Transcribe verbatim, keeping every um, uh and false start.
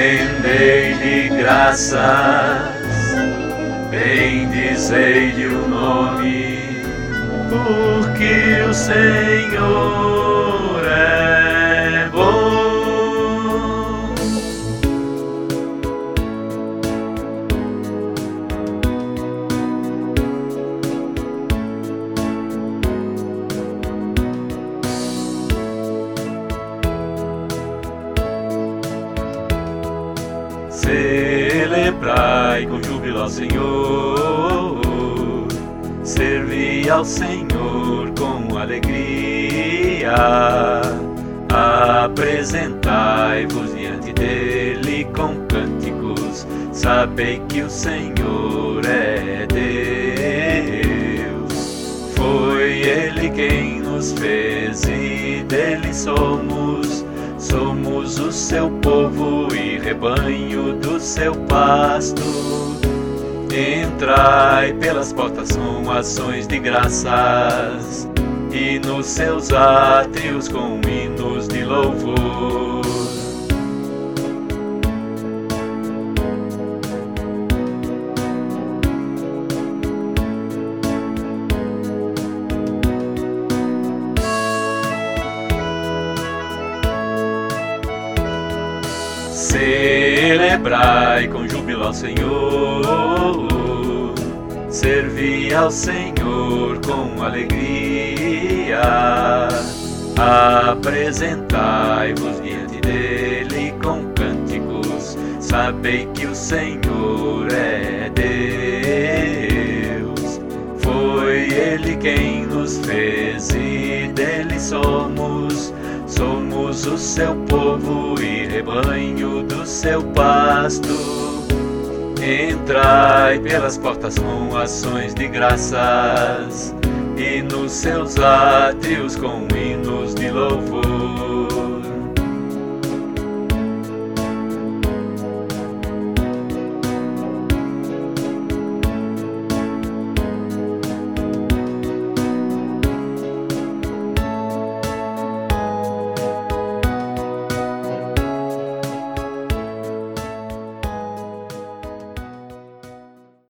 Rendei-lhe graças, bendizei-lhe o nome, porque o Senhor é bom. Celebrai com júbilo ao Senhor, servi ao Senhor com alegria, apresentai-vos diante dele com cânticos, sabei que o Senhor é Deus. Foi ele quem nos fez e dele somos, somos o seu povo e rebanho do seu pasto. Entrai pelas portas com ações de graças e nos seus átrios com hinos de louvor. Celebrai com júbilo ao Senhor, servi ao Senhor com alegria, apresentai-vos diante dele com cânticos, sabei que o Senhor é Deus. Foi ele quem nos fez e dele somos, somos o seu povo e rebanho do seu pasto. Entrai pelas portas com ações de graças e nos seus átrios com hinos de louvor.